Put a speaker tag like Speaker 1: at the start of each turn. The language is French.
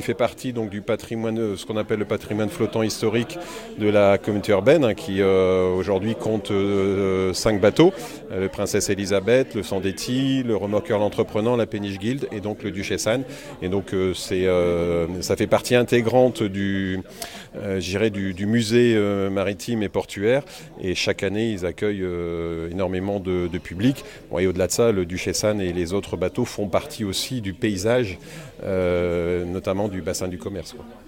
Speaker 1: Il fait partie donc du patrimoine, ce qu'on appelle le patrimoine flottant historique de la communauté urbaine, qui aujourd'hui compte 5 bateaux, le Princesse Elisabeth, le Sandetti, le Remorqueur l'Entreprenant, la Péniche Guilde et donc le Duchesse Anne. Et donc ça fait partie intégrante du musée maritime et portuaire. Et chaque année, ils accueillent énormément de public. Bon, et au-delà de ça, le Duchesse Anne et les autres bateaux font partie aussi du paysage, notamment du bassin du commerce, quoi.